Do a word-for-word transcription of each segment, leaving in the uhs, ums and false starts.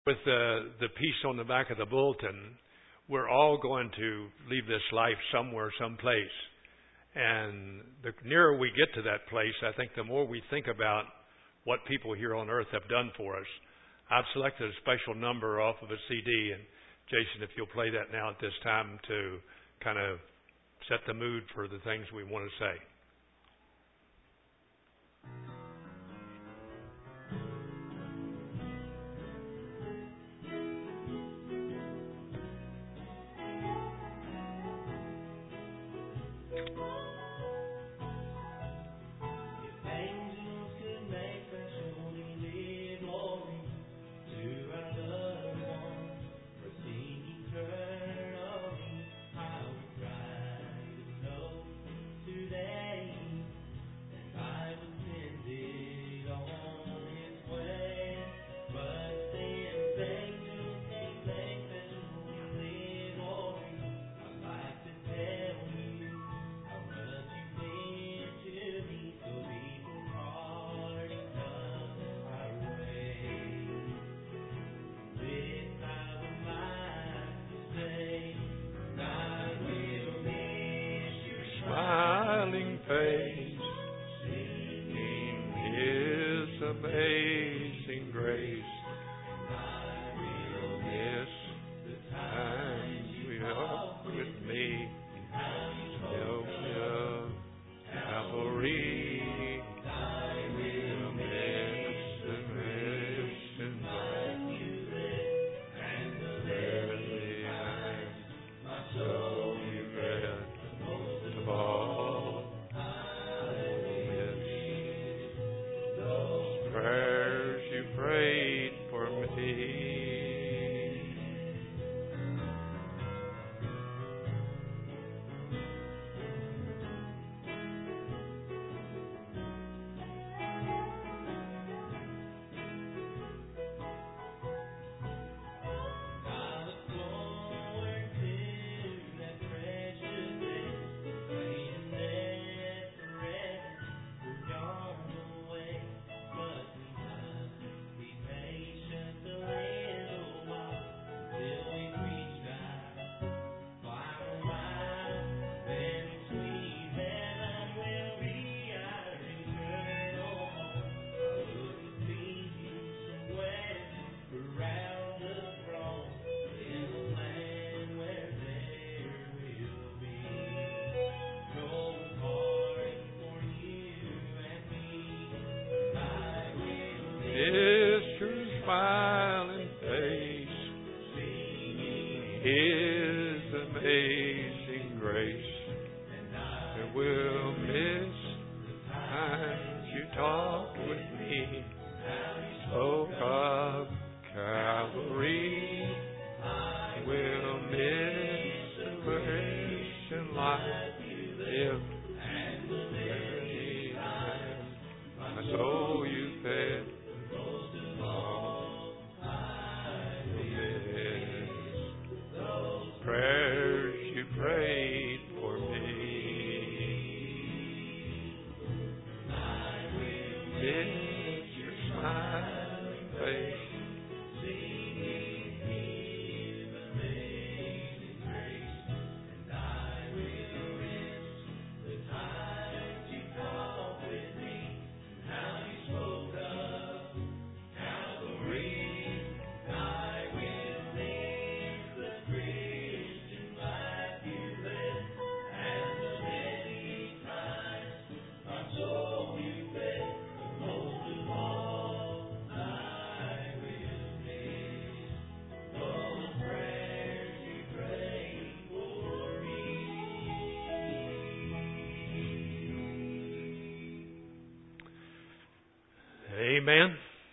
With the, the piece on the back of the bulletin, we're all going to leave this life somewhere, someplace. And the nearer we get to that place, I think the more we think about what people here on earth have done for us. I've selected a special number off of a C D, and Jason, if you'll play that now at this time to kind of set the mood for the things we want to say. Smiling face, singing His amazing grace. I will miss the times we walked with me. Help me of Calvary. I will miss the mission life you lived and the very eyes my soul you read. Of all, I will miss those prayers you prayed for me. Is your smiling face, singing His amazing grace, and will miss the times you talked with me, spoke of Calvary. I will miss the Christian life you lived, and the very time my soul you fed. Prayers you prayed for me. I will miss your smiling face, singing His amazing grace, and I will miss the times you talked with me, and how you spoke of Calvary. I will miss the Christian life you lived, and the many times my soul you fed. But most of all, I will miss those prayers you prayed for me. Amen.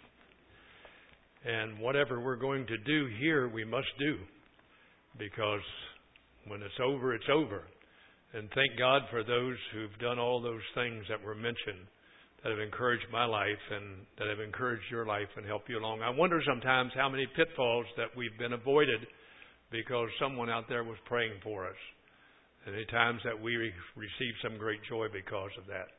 And whatever we're going to do here, we must do. Because when it's over, it's over. And thank God for those who've done all those things that were mentioned, that have encouraged my life and that have encouraged your life and helped you along. I wonder sometimes how many pitfalls that we've been avoided because someone out there was praying for us. And at times that we re- receive some great joy because of that.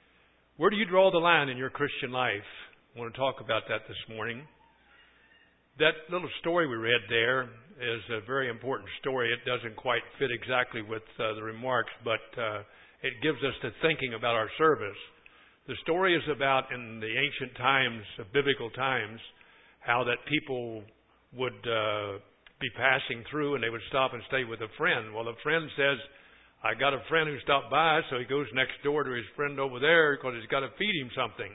Where do you draw the line in your Christian life? I want to talk about that this morning. That little story we read there is a very important story. It doesn't quite fit exactly with uh, the remarks, but uh, it gives us to thinking about our service. The story is about in the ancient times, of biblical times, how that people would uh, be passing through and they would stop and stay with a friend. Well, the friend says, I got a friend who stopped by, so he goes next door to his friend over there because he's got to feed him something.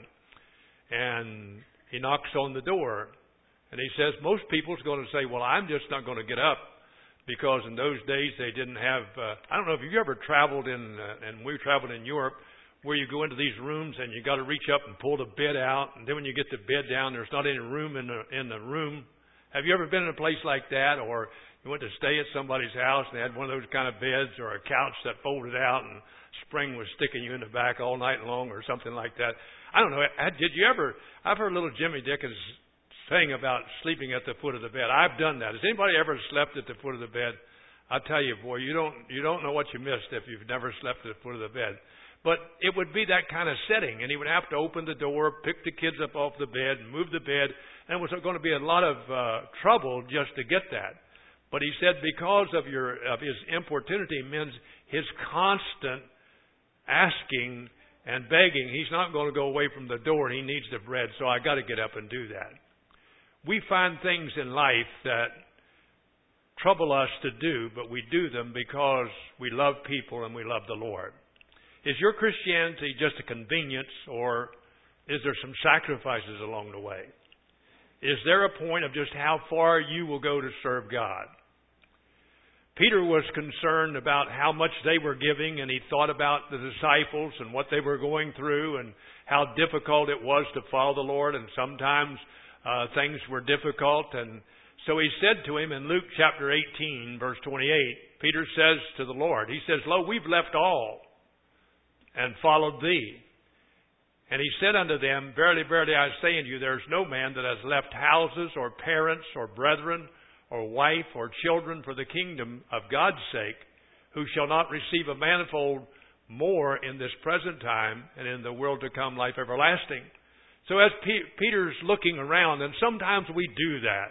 And he knocks on the door. And he says, most people's going to say, well, I'm just not going to get up, because in those days they didn't have, uh, I don't know if you've ever traveled in, uh, and we traveled in Europe, where you go into these rooms and you got to reach up and pull the bed out. And then when you get the bed down, there's not any room in the, in the room. Have you ever been in a place like that? Or you went to stay at somebody's house and they had one of those kind of beds or a couch that folded out and spring was sticking you in the back all night long or something like that? I don't know. Did you ever, I've heard little Jimmy Dickens saying about sleeping at the foot of the bed. I've done that. Has anybody ever slept at the foot of the bed? I tell you, boy, you don't you don't know what you missed if you've never slept at the foot of the bed. But it would be that kind of setting, and he would have to open the door, pick the kids up off the bed, and move the bed, and it was going to be a lot of uh, trouble just to get that. But he said because of your of his importunity means his constant asking and begging, he's not going to go away from the door. He needs the bread, so I got to get up and do that. We find things in life that trouble us to do, but we do them because we love people and we love the Lord. Is your Christianity just a convenience, or is there some sacrifices along the way? Is there a point of just how far you will go to serve God? Peter was concerned about how much they were giving, and he thought about the disciples and what they were going through and how difficult it was to follow the Lord, and sometimes Uh, things were difficult. And so he said to him in Luke chapter eighteen, verse twenty-eight, Peter says to the Lord, he says, Lo, we've left all and followed thee. And he said unto them, Verily, verily, I say unto you, there is no man that has left houses or parents or brethren or wife or children for the kingdom of God's sake, who shall not receive a manifold more in this present time and in the world to come life everlasting. So as P- Peter's looking around, and sometimes we do that.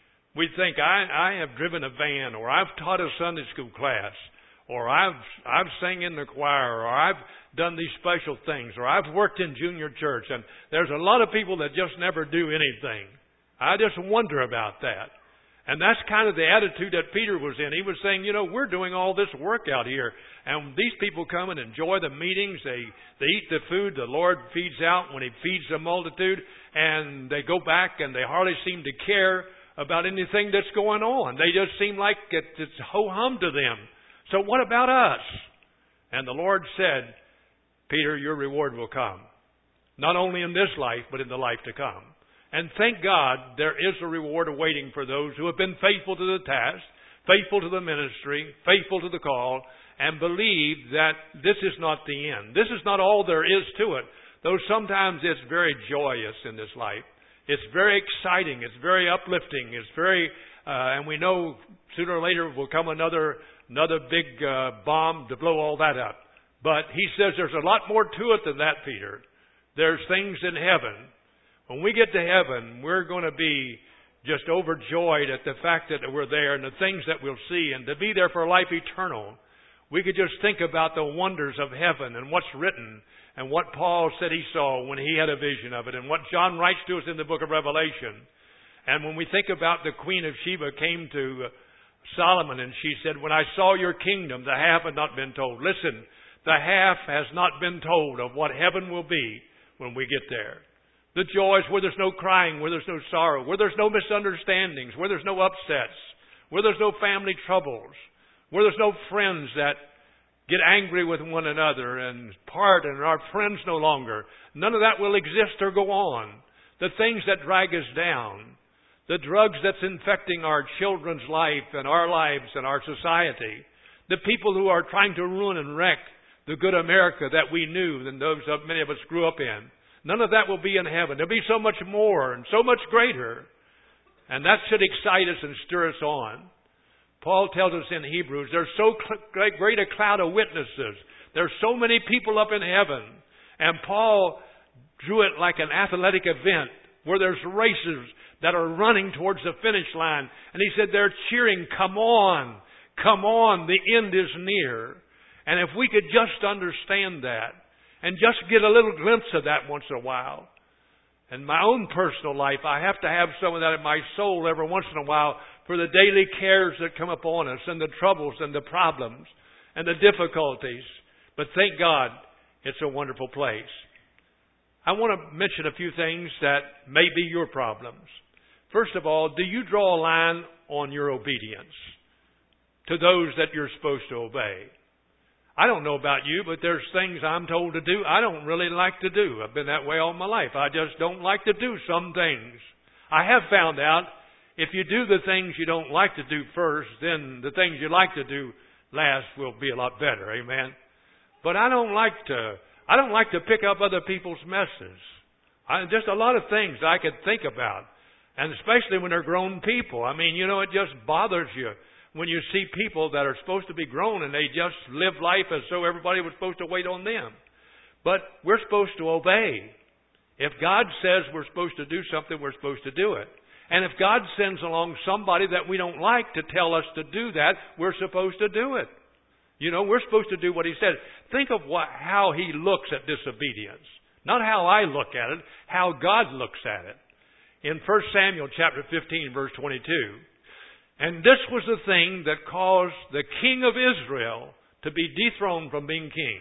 We think, I, I have driven a van, or I've taught a Sunday school class, or I've I've sang in the choir, or I've done these special things, or I've worked in junior church. And there's a lot of people that just never do anything. I just wonder about that. And that's kind of the attitude that Peter was in. He was saying, you know, we're doing all this work out here. And these people come and enjoy the meetings. They they eat the food the Lord feeds out when He feeds the multitude. And they go back and they hardly seem to care about anything that's going on. They just seem like it, it's ho-hum to them. So what about us? And the Lord said, Peter, your reward will come. Not only in this life, but in the life to come. And thank God there is a reward awaiting for those who have been faithful to the task, faithful to the ministry, faithful to the call, and believe that this is not the end. This is not all there is to it, though sometimes it's very joyous in this life. It's very exciting. It's very uplifting. It's very, uh, and we know sooner or later will come another another big uh, bomb to blow all that up. But he says there's a lot more to it than that, Peter. There's things in heaven. When we get to heaven, we're going to be just overjoyed at the fact that we're there and the things that we'll see, and to be there for life eternal. We could just think about the wonders of heaven and what's written and what Paul said he saw when he had a vision of it, and what John writes to us in the book of Revelation. And when we think about the Queen of Sheba came to Solomon and she said, when I saw your kingdom, the half had not been told. Listen, the half has not been told of what heaven will be when we get there. The joys where there's no crying, where there's no sorrow, where there's no misunderstandings, where there's no upsets, where there's no family troubles, where there's no friends that get angry with one another and part and are friends no longer. None of that will exist or go on. The things that drag us down, the drugs that's infecting our children's life and our lives and our society, the people who are trying to ruin and wreck the good America that we knew and those that many of us grew up in. None of that will be in heaven. There'll be so much more and so much greater. And that should excite us and stir us on. Paul tells us in Hebrews, there's so great a cloud of witnesses. There's so many people up in heaven. And Paul drew it like an athletic event where there's races that are running towards the finish line. And he said they're cheering, come on, come on, the end is near. And if we could just understand that and just get a little glimpse of that once in a while. In my own personal life, I have to have some of that in my soul every once in a while for the daily cares that come upon us and the troubles and the problems and the difficulties. But thank God, it's a wonderful place. I want to mention a few things that may be your problems. First of all, do you draw a line on your obedience to those that you're supposed to obey? I don't know about you, but there's things I'm told to do I don't really like to do. I've been that way all my life. I just don't like to do some things. I have found out if you do the things you don't like to do first, then the things you like to do last will be a lot better. Amen. But I don't like to I don't like to pick up other people's messes. I, just a lot of things I could think about. And especially when they're grown people. I mean, you know, it just bothers you when you see people that are supposed to be grown and they just live life as though everybody was supposed to wait on them. But we're supposed to obey. If God says we're supposed to do something, we're supposed to do it. And if God sends along somebody that we don't like to tell us to do that, we're supposed to do it. You know, we're supposed to do what He said. Think of what, how He looks at disobedience. Not how I look at it, how God looks at it. In First Samuel chapter fifteen, verse twenty-two, and this was the thing that caused the king of Israel to be dethroned from being king.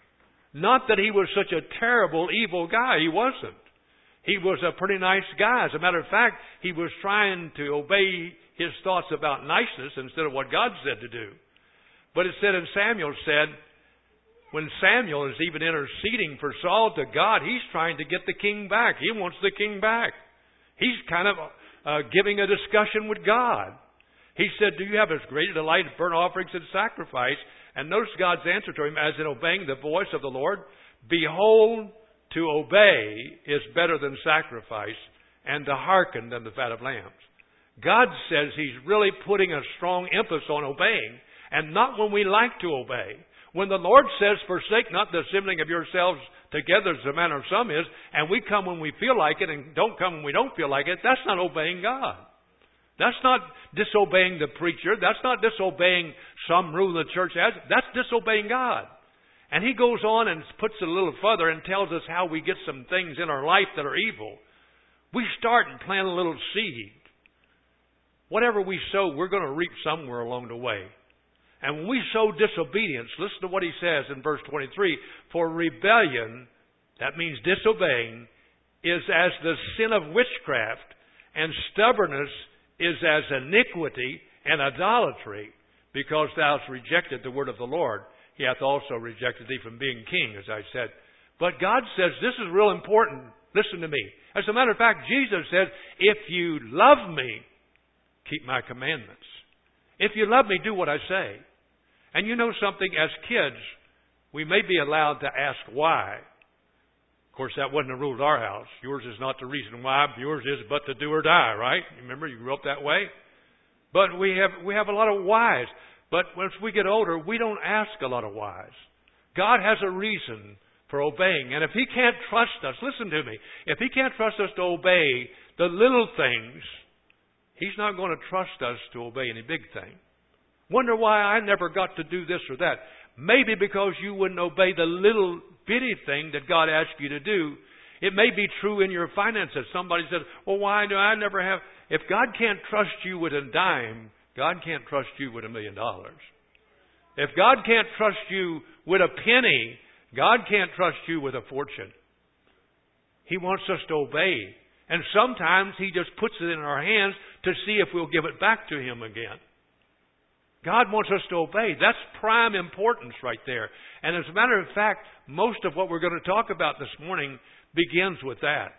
Not that he was such a terrible, evil guy. He wasn't. He was a pretty nice guy. As a matter of fact, he was trying to obey his thoughts about niceness instead of what God said to do. But it said, and Samuel said, when Samuel is even interceding for Saul to God, he's trying to get the king back. He wants the king back. He's kind of uh, giving a discussion with God. He said, do you have as great a delight in burnt offerings and sacrifice? And notice God's answer to him, as in obeying the voice of the Lord. Behold, to obey is better than sacrifice, and to hearken than the fat of lambs. God says He's really putting a strong emphasis on obeying, and not when we like to obey. When the Lord says, forsake not the assembling of yourselves together as the manner of some is, and we come when we feel like it and don't come when we don't feel like it, that's not obeying God. That's not disobeying the preacher. That's not disobeying some rule the church has. That's disobeying God. And He goes on and puts it a little further and tells us how we get some things in our life that are evil. We start and plant a little seed. Whatever we sow, we're going to reap somewhere along the way. And when we sow disobedience, listen to what He says in verse twenty-three. For rebellion, that means disobeying, is as the sin of witchcraft, and stubbornness is as iniquity and idolatry, because thou hast rejected the word of the Lord. He hath also rejected thee from being king, as I said. But God says, this is real important. Listen to me. As a matter of fact, Jesus says, if you love me, keep my commandments. If you love me, do what I say. And you know something, as kids, we may be allowed to ask why. Of course, that wasn't a rule at our house. Yours is not the reason why. Yours is but to do or die, right? You remember, you grew up that way. But we have we have a lot of whys. But once we get older, we don't ask a lot of whys. God has a reason for obeying. And if He can't trust us, listen to me, if He can't trust us to obey the little things, He's not going to trust us to obey any big thing. Wonder why I never got to do this or that. Maybe because you wouldn't obey the little bitty thing that God asked you to do. It may be true in your finances. Somebody says, well, why do I never have... If God can't trust you with a dime, God can't trust you with a million dollars. If God can't trust you with a penny, God can't trust you with a fortune. He wants us to obey. And sometimes He just puts it in our hands to see if we'll give it back to Him again. God wants us to obey. That's prime importance right there. And as a matter of fact, most of what we're going to talk about this morning begins with that.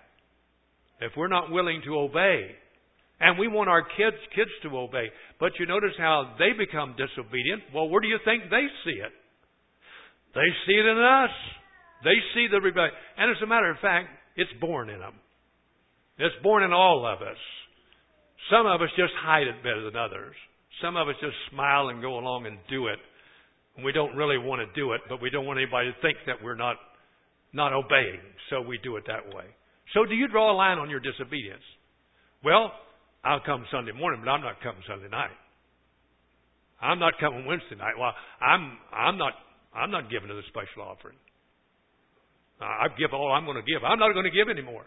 If we're not willing to obey, and we want our kids kids to obey, but you notice how they become disobedient. Well, where do you think they see it? They see it in us. They see the rebellion. And as a matter of fact, it's born in them. It's born in all of us. Some of us just hide it better than others. Some of us just smile and go along and do it. And we don't really want to do it, but we don't want anybody to think that we're not, not obeying. So we do it that way. So do you draw a line on your disobedience? Well, I'll come Sunday morning, but I'm not coming Sunday night. I'm not coming Wednesday night. Well, I'm I'm not I'm not giving to the special offering. I've given all I'm going to give. I'm not going to give anymore.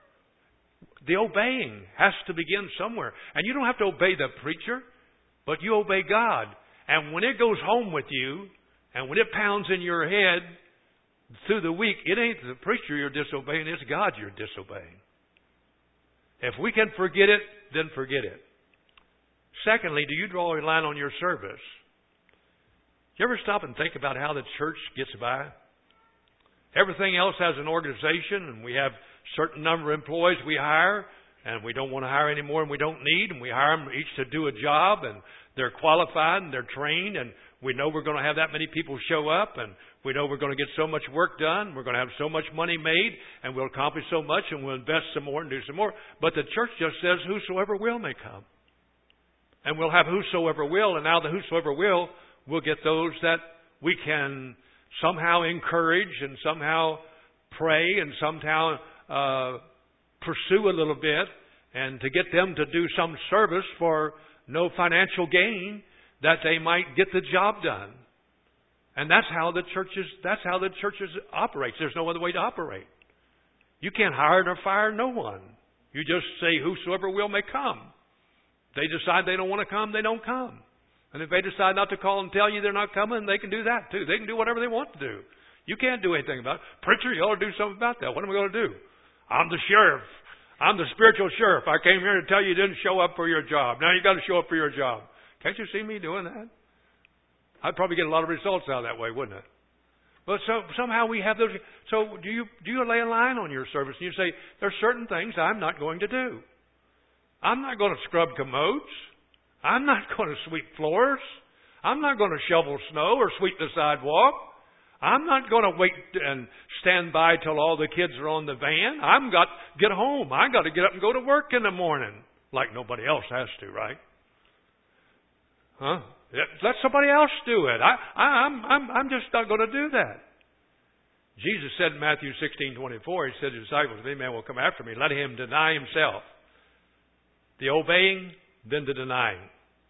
The obeying has to begin somewhere. And you don't have to obey the preacher, but you obey God. And when it goes home with you, and when it pounds in your head through the week, it ain't the preacher you're disobeying, it's God you're disobeying. If we can forget it, then forget it. Secondly, do you draw a line on your service? You ever stop and think about how the church gets by? Everything else has an organization, and we have a certain number of employees we hire, and we don't want to hire any more than we don't need, and we hire them each to do a job, and they're qualified, and they're trained, and we know we're going to have that many people show up, and we know we're going to get so much work done, we're going to have so much money made, and we'll accomplish so much, and we'll invest some more and do some more. But the church just says, whosoever will may come. And we'll have whosoever will, and now the whosoever will, we'll get those that we can somehow encourage and somehow pray and somehow uh, pursue a little bit, and to get them to do some service for no financial gain, that they might get the job done. And that's how the churches that's how the churches operates. There's no other way to operate. You can't hire nor fire no one. You just say whosoever will may come. They decide they don't want to come, they don't come. And if they decide not to call and tell you they're not coming, they can do that too. They can do whatever they want to do. You can't do anything about it. Preacher, you ought to do something about that. What am I going to do? I'm the sheriff. I'm the spiritual sheriff. I came here to tell you you didn't show up for your job. Now you got to show up for your job. Can't you see me doing that? I'd probably get a lot of results out of that way, wouldn't it? But so somehow we have those. So do you do you lay a line on your service and you say, there's certain things I'm not going to do. I'm not going to scrub commodes. I'm not going to sweep floors. I'm not going to shovel snow or sweep the sidewalk. I'm not going to wait and stand by till all the kids are on the van. I'm got to get home. I got to get up and go to work in the morning, like nobody else has to, right? Huh? Let somebody else do it. I, I, I'm, I'm, I'm just not going to do that. Jesus said in Matthew sixteen twenty-four, He said to His disciples, if any man will come after me, let him deny himself. The obeying, then the denying.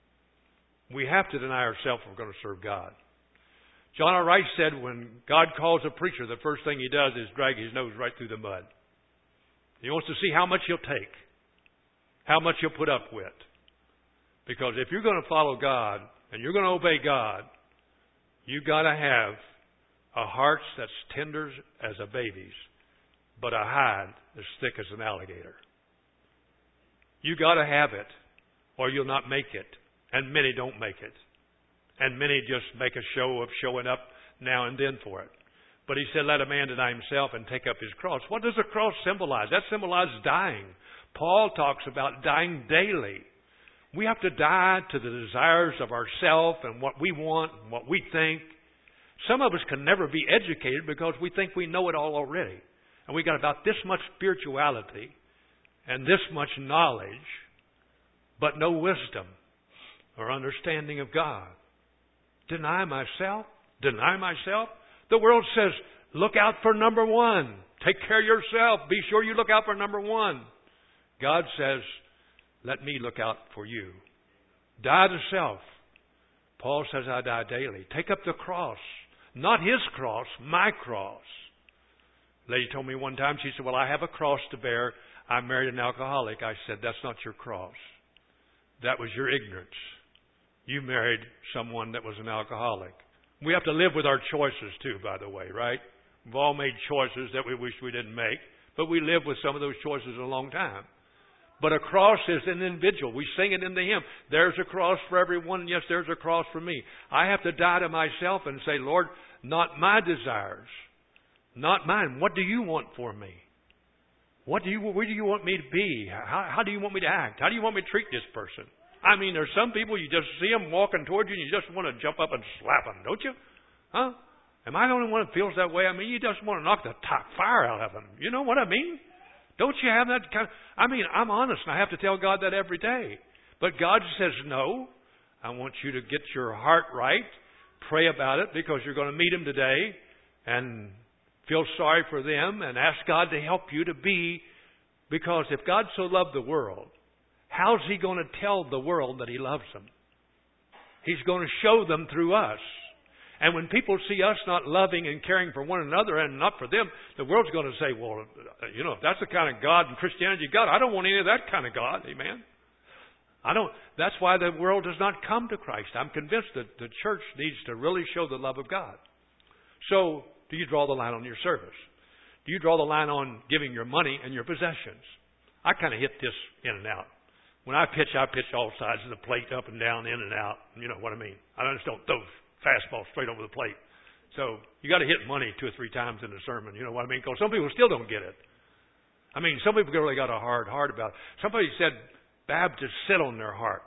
We have to deny ourselves if we're going to serve God. John R. Rice said when God calls a preacher, the first thing He does is drag his nose right through the mud. He wants to see how much he'll take, how much he'll put up with. Because if you're going to follow God and you're going to obey God, you've got to have a heart that's tender as a baby's, but a hide as thick as an alligator. You got to have it, or you'll not make it. And many don't make it. And many just make a show of showing up now and then for it. But He said, let a man deny himself and take up his cross. What does the cross symbolize? That symbolizes dying. Paul talks about dying daily. We have to die to the desires of ourselves and what we want and what we think. Some of us can never be educated because we think we know it all already. And we got about this much spirituality and this much knowledge, but no wisdom or understanding of God. Deny myself. Deny myself. The world says, look out for number one. Take care of yourself. Be sure you look out for number one. God says, let me look out for you. Die to self. Paul says, I die daily. Take up the cross. Not his cross, my cross. A lady told me one time, she said, well, I have a cross to bear. I married an alcoholic. I said, that's not your cross. That was your ignorance. You married someone that was an alcoholic. We have to live with our choices too, by the way, right? We've all made choices that we wish we didn't make, but we live with some of those choices a long time. But a cross is an individual. We sing it in the hymn. There's a cross for everyone. Yes, there's a cross for me. I have to die to myself and say, Lord, not my desires, not mine. What do you want for me? What do you, where do you want me to be? How, how do you want me to act? How do you want me to treat this person? I mean, there's some people you just see them walking towards you and you just want to jump up and slap them, don't you? Huh? Am I the only one that feels that way? I mean, you just want to knock the top fire out of them. You know what I mean? Don't you have that kind of... I mean, I'm honest, and I have to tell God that every day. But God says, no, I want you to get your heart right, pray about it, because you're going to meet them today, and feel sorry for them, and ask God to help you to be Because if God so loved the world, how's He going to tell the world that He loves them? He's going to show them through us. And when people see us not loving and caring for one another and not for them, the world's going to say, well, you know, if that's the kind of God and Christianity you got, I don't want any of that kind of God. Amen. I don't. That's why the world does not come to Christ. I'm convinced that the church needs to really show the love of God. So, do you draw the line on your service? Do you draw the line on giving your money and your possessions? I kind of hit this in and out. When I pitch, I pitch all sides of the plate, up and down, in and out. You know what I mean? I just don't throw fastball straight over the plate. So, you got to hit money two or three times in a sermon. You know what I mean? Because some people still don't get it. I mean, some people really got a hard heart about it. Somebody said, Baptists sit on their hearts.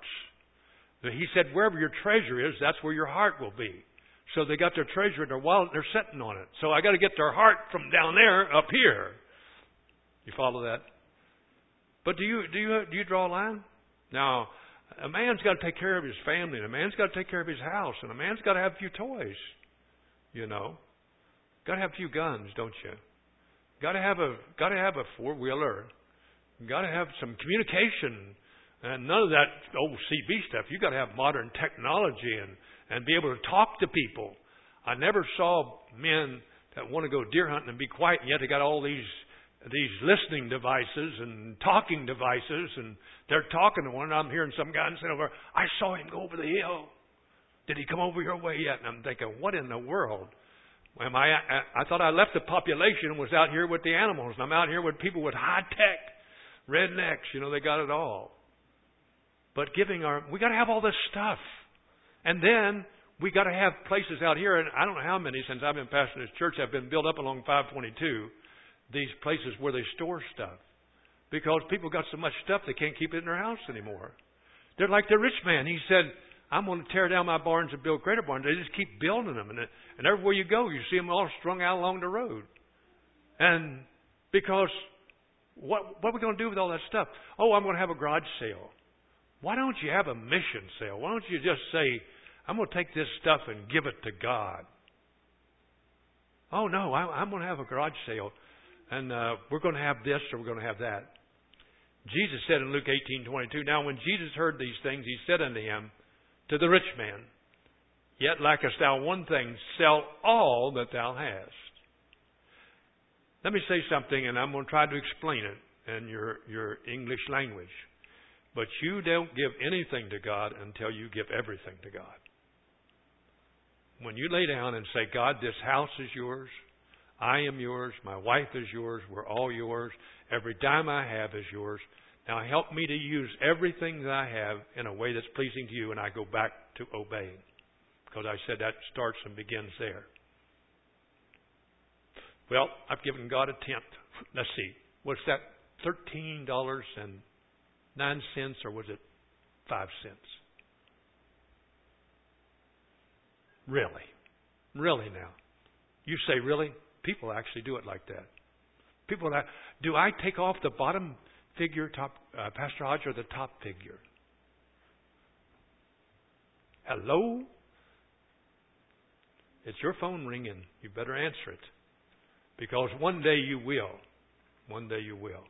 He said, wherever your treasure is, that's where your heart will be. So they got their treasure in their wallet, they're sitting on it. So I got to get their heart from down there up here. You follow that? But do you do you do you draw a line? Now, a man's got to take care of his family, and a man's got to take care of his house, and a man's got to have a few toys. You know, got to have a few guns, don't you? Got to have a got to have a four wheeler. Got to have some communication. And none of that old C B stuff. You've got to have modern technology and, and be able to talk to people. I never saw men that want to go deer hunting and be quiet, and yet they got all these these listening devices and talking devices, and they're talking to one. And I'm hearing some guy say over, I saw him go over the hill. Did he come over your way yet? And I'm thinking, what in the world? Am I, I, I thought I left the population and was out here with the animals, and I'm out here with people with high tech, rednecks. You know, they got it all. But giving our, we got to have all this stuff. And then we got to have places out here, and I don't know how many since I've been pastoring this church have been built up along five twenty-two, these places where they store stuff. Because people got so much stuff they can't keep it in their house anymore. They're like the rich man. He said, I'm going to tear down my barns and build greater barns. They just keep building them. And, and everywhere you go, you see them all strung out along the road. And because what, what are we going to do with all that stuff? Oh, I'm going to have a garage sale. Why don't you have a mission sale? Why don't you just say, I'm going to take this stuff and give it to God? Oh, no, I, I'm going to have a garage sale, and uh, we're going to have this or we're going to have that. Jesus said in Luke eighteen twenty-two, now when Jesus heard these things, he said unto him, to the rich man, yet lackest thou one thing, sell all that thou hast. Let me say something, and I'm going to try to explain it in your, your English language. But you don't give anything to God until you give everything to God. When you lay down and say, God, this house is yours. I am yours. My wife is yours. We're all yours. Every dime I have is yours. Now help me to use everything that I have in a way that's pleasing to you, and I go back to obeying. Because I said that starts and begins there. Well, I've given God a tenth. Let's see. What's that? thirteen dollars and Nine cents, or was it five cents? Really? Really now? You say, really? People actually do it like that. People, do I take off the bottom figure, top, uh, Pastor Hodge, or the top figure? Hello? It's your phone ringing. You better answer it. Because one day you will. One day you will.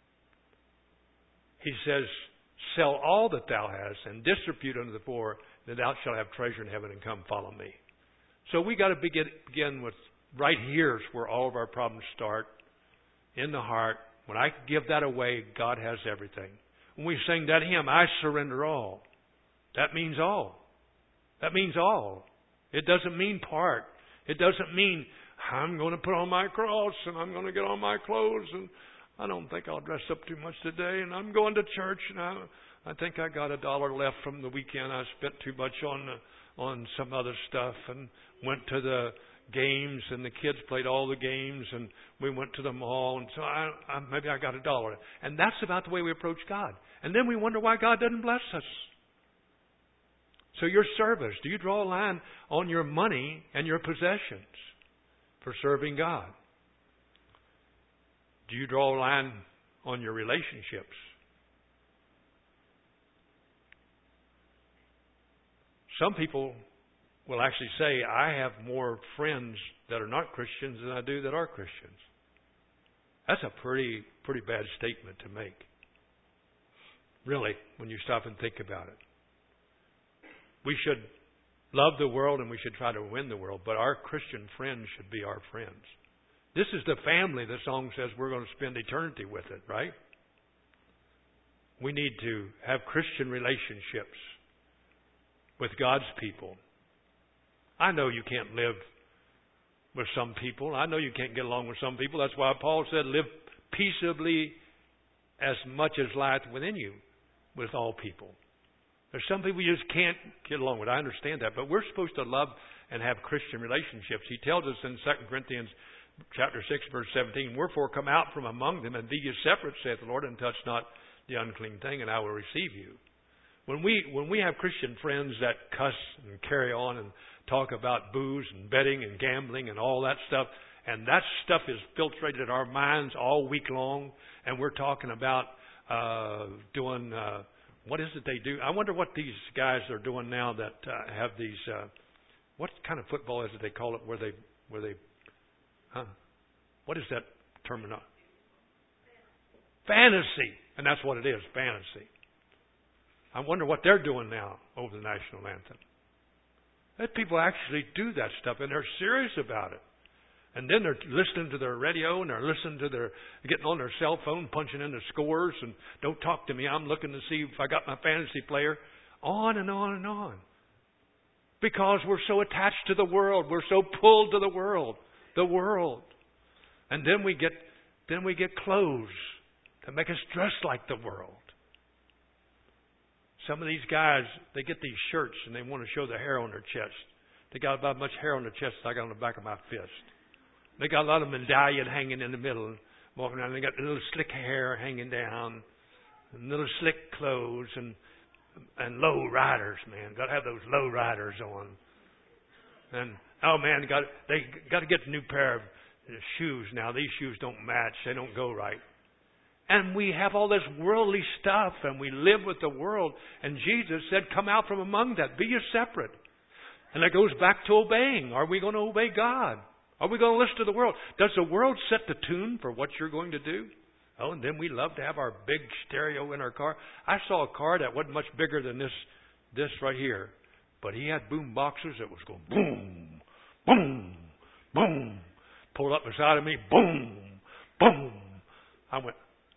He says, sell all that thou hast and distribute unto the poor, then thou shalt have treasure in heaven, and come follow me. So we got to begin, begin with right here's where all of our problems start. In the heart. When I give that away, God has everything. When we sing that hymn, I surrender all. That means all. That means all. It doesn't mean part. It doesn't mean I'm going to put on my cross and I'm going to get on my clothes and I don't think I'll dress up too much today, and I'm going to church, and I, I think I got a dollar left from the weekend. I spent too much on on some other stuff, and went to the games, and the kids played all the games, and we went to the mall, and so I, I, maybe I got a dollar. And that's about the way we approach God. And then we wonder why God doesn't bless us. So your service, do you draw a line on your money and your possessions for serving God? Do you draw a line on your relationships? Some people will actually say, I have more friends that are not Christians than I do that are Christians. That's a pretty, pretty bad statement to make. Really, when you stop and think about it. We should love the world and we should try to win the world, but our Christian friends should be our friends. This is the family the song says we're going to spend eternity with it, right? We need to have Christian relationships with God's people. I know you can't live with some people. I know you can't get along with some people. That's why Paul said, live peaceably as much as lieth within you with all people. There's some people you just can't get along with. I understand that. But we're supposed to love and have Christian relationships. He tells us in Second Corinthians chapter six, verse seventeen, wherefore come out from among them and be ye separate, saith the Lord, and touch not the unclean thing, and I will receive you. When we when we have Christian friends that cuss and carry on and talk about booze and betting and gambling and all that stuff, and that stuff is filtrated in our minds all week long, and we're talking about uh, doing, uh, what is it they do? I wonder what these guys are doing now that uh, have these, uh, what kind of football is it they call it, where they, where they, huh? What is that terminology? Fantasy. And that's what it is, fantasy. I wonder what they're doing now over the national anthem. That people actually do that stuff, and they're serious about it. And then they're listening to their radio, and they're listening to their, getting on their cell phone, punching in the scores, and don't talk to me. I'm looking to see if I got my fantasy player. On and on and on. Because we're so attached to the world. We're so pulled to the world. The world. And then we get, then we get clothes to make us dress like the world. Some of these guys, they get these shirts and they want to show the hair on their chest. They got about as much hair on their chest as I got on the back of my fist. They got a lot of medallion hanging in the middle, walking around. They got little slick hair hanging down, and little slick clothes, and and low riders, man. Got to have those low riders on. And oh man, got they got to get a new pair of shoes now. These shoes don't match. They don't go right. And we have all this worldly stuff, and we live with the world. And Jesus said, come out from among that. Be ye separate. And that goes back to obeying. Are we going to obey God? Are we going to listen to the world? Does the world set the tune for what you're going to do? Oh, and then we love to have our big stereo in our car. I saw a car that wasn't much bigger than this, this right here. But he had boom boxes that was going boom, boom, boom. Pulled up beside of me, boom, boom. I went,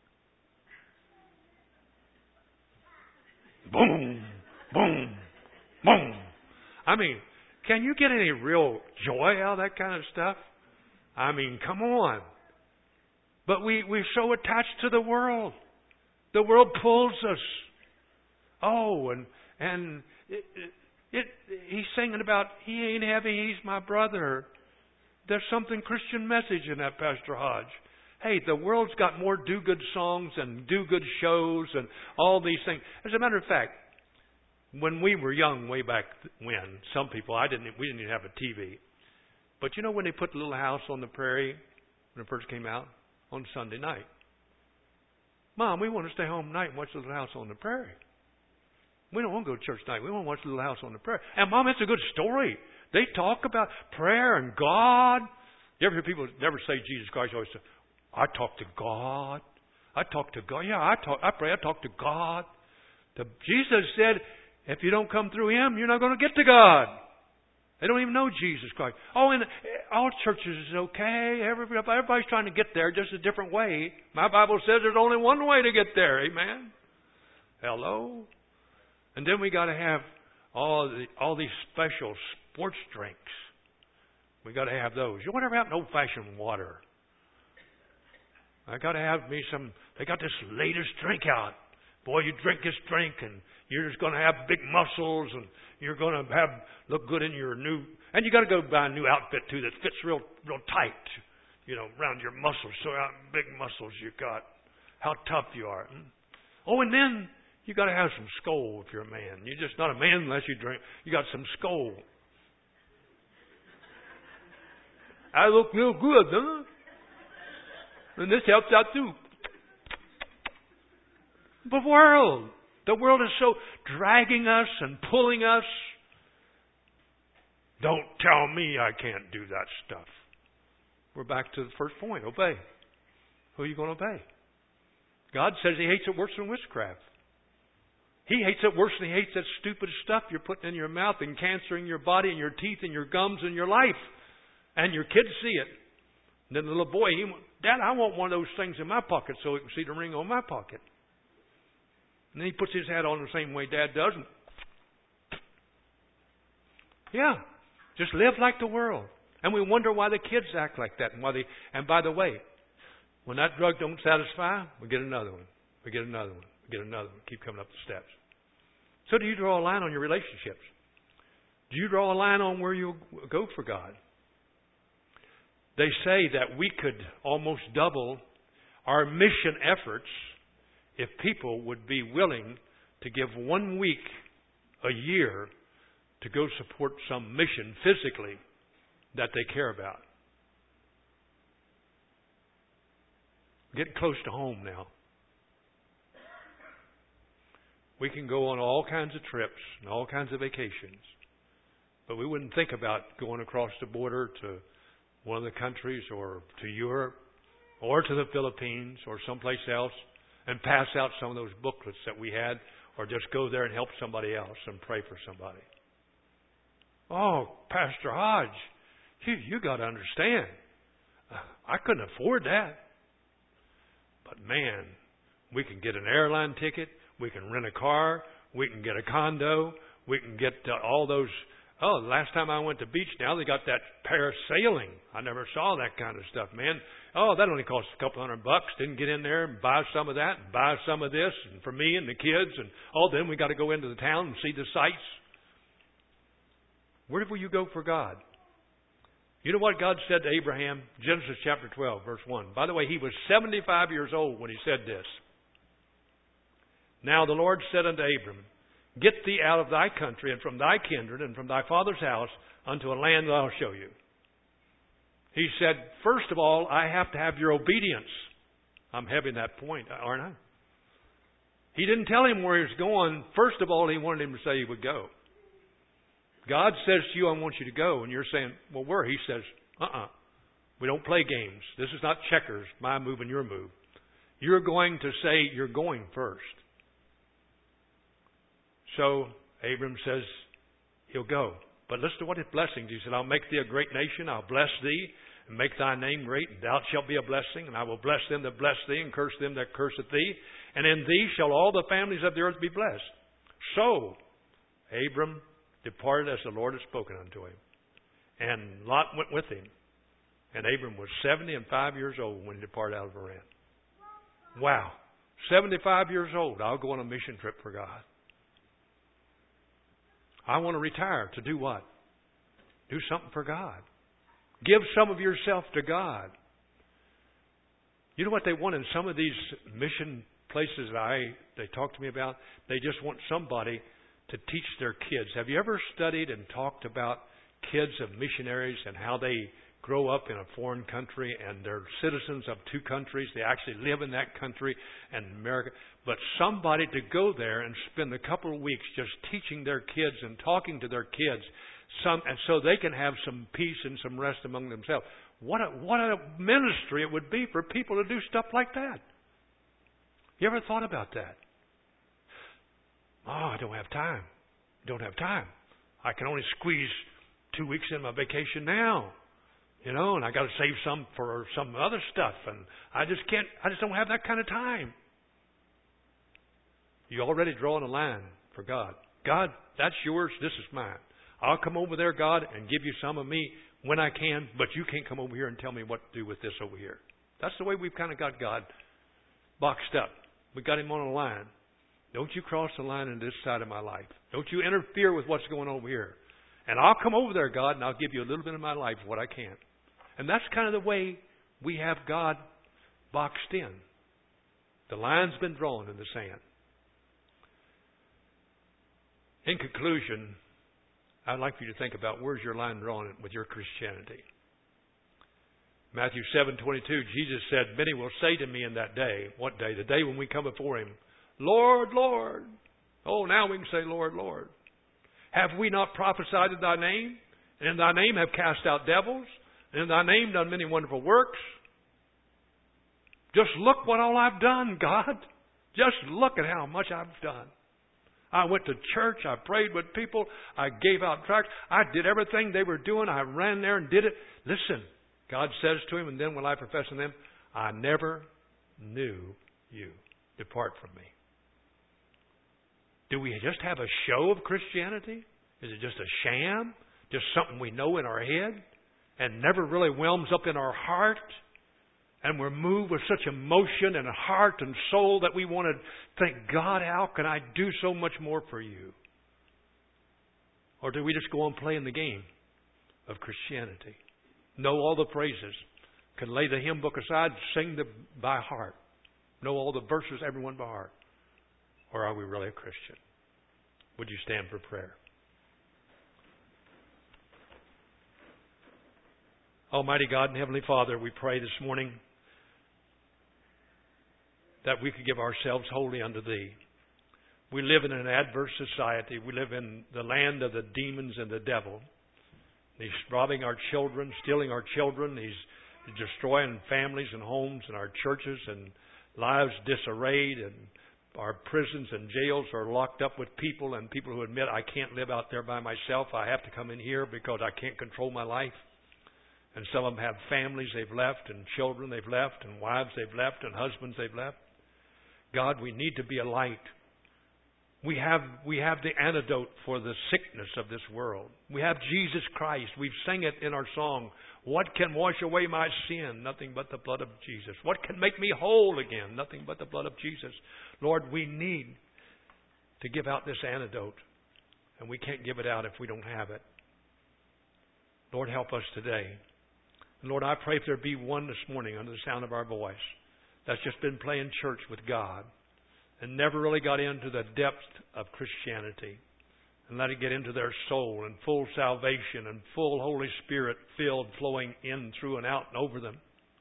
boom, boom, boom. I mean, can you get any real joy out of that kind of stuff? I mean, come on. But we, we're so attached to the world. The world pulls us. Oh, and and it, it, it, he's singing about, he ain't heavy, he's my brother. There's something Christian message in that, Pastor Hodge. Hey, the world's got more do-good songs and do-good shows and all these things. As a matter of fact, when we were young, way back when, some people, I didn't, we didn't even have a T V. But you know when they put Little House on the Prairie, when it first came out? On Sunday night. Mom, we want to stay home tonight and watch Little House on the Prairie. We don't want to go to church tonight. We want to watch Little House on the Prairie. And Mom, it's a good story. They talk about prayer and God. You ever hear people never say Jesus Christ? Always say, I talk to God. I talk to God. Yeah, I talk. I pray. I talk to God. The, Jesus said, if you don't come through Him, you're not going to get to God. They don't even know Jesus Christ. Oh, and all churches is okay. Everybody's trying to get there just a different way. My Bible says there's only one way to get there. Amen. Hello. And then we got to have all the, all these special sports drinks. We got to have those. You whatever happened to old-fashioned water? I got to have me some. They got this latest drink out. Boy, you drink this drink and you're just going to have big muscles and you're going to have look good in your new. And you got to go buy a new outfit too that fits real, real tight, you know, around your muscles. So how big muscles you got, how tough you are. Oh, and then you got to have some skull if you're a man. You're just not a man unless you drink. You got some skull. I look real good, huh? And this helps out too. The world. The world is so dragging us and pulling us. Don't tell me I can't do that stuff. We're back to the first point. Obey. who are you going to obey? God says He hates it worse than witchcraft. He hates it worse than He hates that stupid stuff you're putting in your mouth and cancer in your body and your teeth and your gums and your life. And your kids see it. And then the little boy, he, Dad, I want one of those things in my pocket so he can see the ring on my pocket. And then he puts his hat on the same way Dad does. And yeah, just live like the world. And we wonder why the kids act like that. And why they. And by the way, when that drug don't satisfy, we get another one. We get another one. We get another one. Keep coming up the steps. So do you draw a line on your relationships? Do you draw a line on where you go for God? They say that we could almost double our mission efforts if people would be willing to give one week a year to go support some mission physically that they care about. Getting close to home now. We can go on all kinds of trips and all kinds of vacations, but we wouldn't think about going across the border to one of the countries or to Europe or to the Philippines or someplace else and pass out some of those booklets that we had, or just go there and help somebody else and pray for somebody. Oh, Pastor Hodge, you, you got to understand. I couldn't afford that. But man, we can get an airline ticket. We can rent a car. We can get a condo. We can get uh, all those. Oh, the last time I went to the beach, now they got that parasailing. I never saw that kind of stuff, man. Oh, that only cost a couple hundred bucks. Didn't get in there and buy some of that and buy some of this and for me and the kids. And oh, then we got to go into the town and see the sights. Where will you go for God? You know what God said to Abraham? Genesis chapter twelve, verse one. By the way, he was seventy-five years old when he said this. Now the Lord said unto Abram, Get thee out of thy country and from thy kindred and from thy father's house unto a land that I'll show you. He said, first of all, I have to have your obedience. I'm having that point, aren't I? He didn't tell him where he was going. First of all, he wanted him to say he would go. God says to you, I want you to go. And you're saying, well, where? He says, uh-uh. We don't play games. This is not checkers, my move and your move. You're going to say you're going first. So Abram says he'll go. But listen to what his blessings. He said, I'll make thee a great nation. I'll bless thee and make thy name great. And thou shalt be a blessing. And I will bless them that bless thee and curse them that curseth thee. And in thee shall all the families of the earth be blessed. So Abram departed as the Lord had spoken unto him. And Lot went with him. And Abram was seventy and five years old when he departed out of Haran. Wow. seventy-five years old. I'll go on a mission trip for God. I want to retire to do what? Do something for God. Give some of yourself to God. You know what they want in some of these mission places that I they talk to me about? They just want somebody to teach their kids. Have you ever studied and talked about kids of missionaries and how they grow up in a foreign country and they're citizens of two countries? They actually live in that country and America. But somebody to go there and spend a couple of weeks just teaching their kids and talking to their kids, some, and so they can have some peace and some rest among themselves. What a, what a ministry it would be for people to do stuff like that. You ever thought about that? Oh, I don't have time. Don't have time. I can only squeeze two weeks in my vacation now. You know, and I got to save some for some other stuff. And I just can't, I just don't have that kind of time. You're already drawing a line for God. God, that's yours. This is mine. I'll come over there, God, and give you some of me when I can, but you can't come over here and tell me what to do with this over here. That's the way we've kind of got God boxed up. We got him on a line. Don't you cross the line on this side of my life. Don't you interfere with what's going on over here. And I'll come over there, God, and I'll give you a little bit of my life, what I can. And that's kind of the way we have God boxed in. The line's been drawn in the sand. In conclusion, I'd like for you to think about where's your line drawn with your Christianity. Matthew seven twenty-two, Jesus said, many will say to me in that day, what day? The day when we come before him, Lord, Lord. Oh, now we can say, Lord, Lord. Have we not prophesied in thy name? And in thy name have cast out devils? And in thy name done many wonderful works? Just look what all I've done, God. Just look at how much I've done. I went to church. I prayed with people. I gave out tracts. I did everything they were doing. I ran there and did it. Listen, God says to him, and then will I profess to them, I never knew you. Depart from me. Do we just have a show of Christianity? Is it just a sham? Just something we know in our head and never really whelms up in our heart? And we're moved with such emotion and heart and soul that we want to think, God, how can I do so much more for you? Or do we just go on playing the game of Christianity? Know all the phrases, can lay the hymn book aside, sing them by heart, know all the verses, everyone by heart? Or are we really a Christian? Would you stand for prayer? Almighty God and Heavenly Father, we pray this morning that we could give ourselves wholly unto Thee. We live in an adverse society. We live in the land of the demons and the devil. He's robbing our children, stealing our children. He's destroying families and homes and our churches, and lives disarrayed, and our prisons and jails are locked up with people, and people who admit, I can't live out there by myself. I have to come in here because I can't control my life. And some of them have families they've left, and children they've left, and wives they've left, and husbands they've left. God, we need to be a light. We have we have the antidote for the sickness of this world. We have Jesus Christ. We've sang it in our song. What can wash away my sin? Nothing but the blood of Jesus. What can make me whole again? Nothing but the blood of Jesus. Lord, we need to give out this antidote, and we can't give it out if we don't have it. Lord, help us today. And Lord, I pray if there be one this morning under the sound of our voice that's just been playing church with God and never really got into the depth of Christianity and let it get into their soul and full salvation and full Holy Spirit filled, flowing in, through, and out and over them.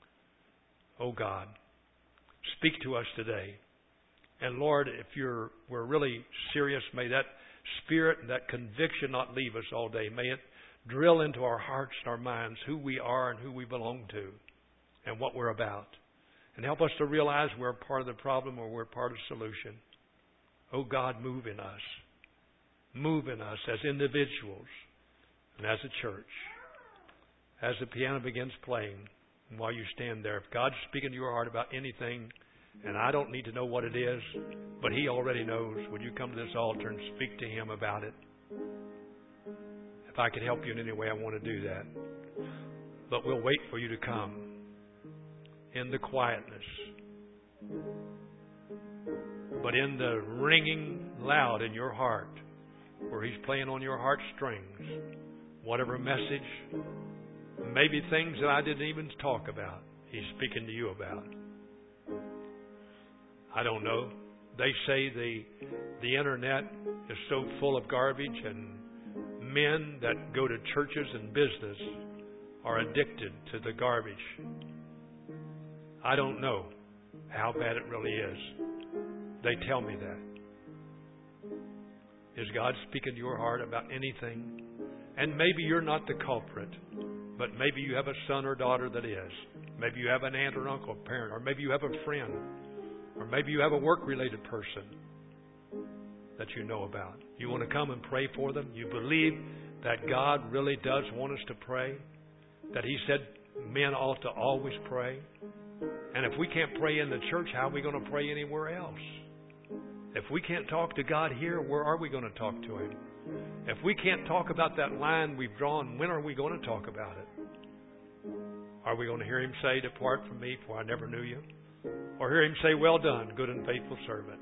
Oh God, speak to us today. And Lord, if you're we're really serious, may that Spirit and that conviction not leave us all day. May it drill into our hearts and our minds who we are and who we belong to and what we're about. And help us to realize we're part of the problem or we're part of the solution. Oh God, move in us. Move in us as individuals and as a church. As the piano begins playing, and while you stand there, if God's speaking to your heart about anything, and I don't need to know what it is, but He already knows, would you come to this altar and speak to Him about it? If I could help you in any way, I want to do that. But we'll wait for you to come in the quietness, but in the ringing loud in your heart, where He's playing on your heartstrings, whatever message, maybe things that I didn't even talk about, He's speaking to you about. I don't know. They say the the internet is so full of garbage, and men that go to churches and business are addicted to the garbage. I don't know how bad it really is. They tell me that. Is God speaking to your heart about anything? And maybe you're not the culprit, but maybe you have a son or daughter that is. Maybe you have an aunt or uncle, parent, or maybe you have a friend, or maybe you have a work-related person that you know about. You want to come and pray for them? You believe that God really does want us to pray? That He said men ought to always pray? And if we can't pray in the church, how are we going to pray anywhere else? If we can't talk to God here, where are we going to talk to Him? If we can't talk about that line we've drawn, when are we going to talk about it? Are we going to hear Him say, depart from me, for I never knew you? Or hear Him say, well done, good and faithful servant?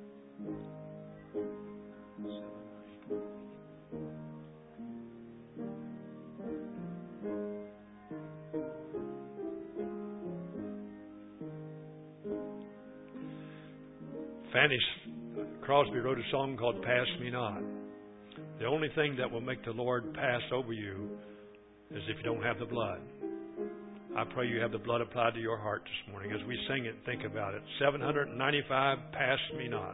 Fanny Crosby wrote a song called Pass Me Not. The only thing that will make the Lord pass over you is if you don't have the blood. I pray you have the blood applied to your heart this morning. As we sing it, think about it. seven ninety-five, Pass Me Not.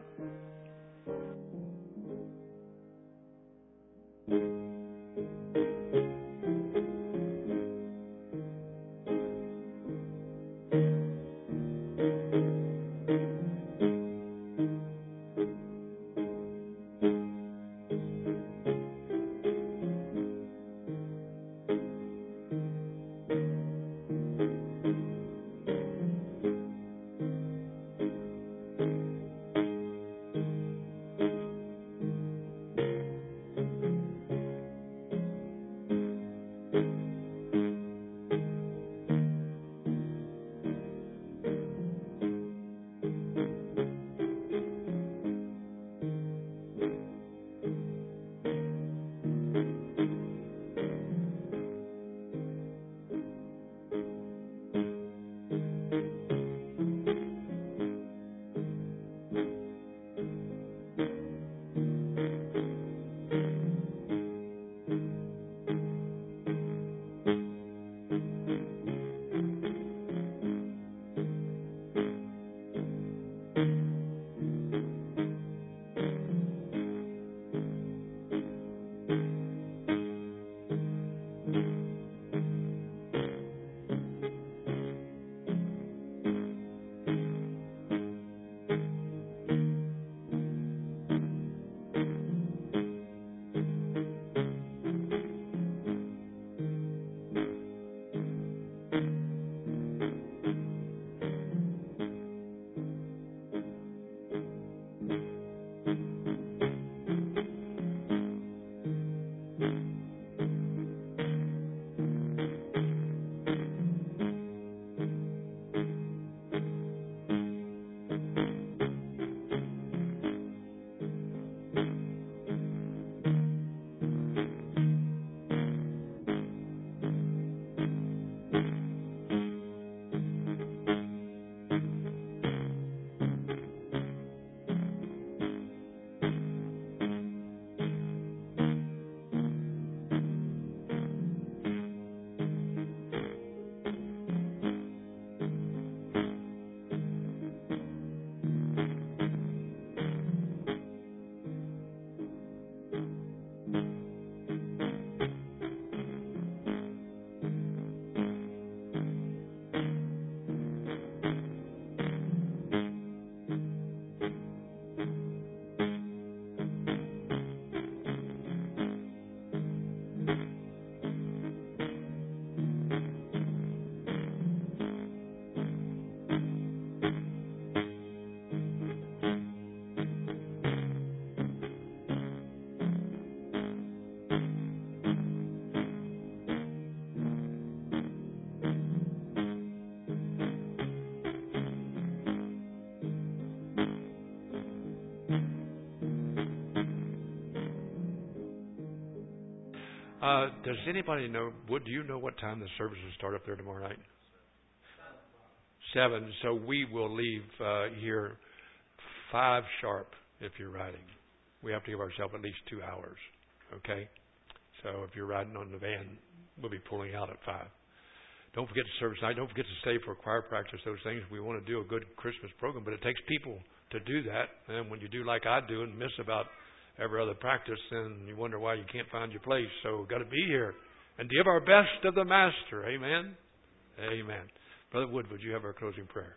Uh, does anybody know? What do you know? What time the services start up there tomorrow night? Seven. So we will leave uh, here five sharp. If you're riding, we have to give ourselves at least two hours. Okay. So if you're riding on the van, we'll be pulling out at five. Don't forget to service night. Don't forget to stay for choir practice. Those things. We want to do a good Christmas program, but it takes people to do that. And when you do like I do and miss about every other practice, then you wonder why you can't find your place. So we've got to be here and give our best to the Master. Amen. Amen. Brother Wood, would you have our closing prayer?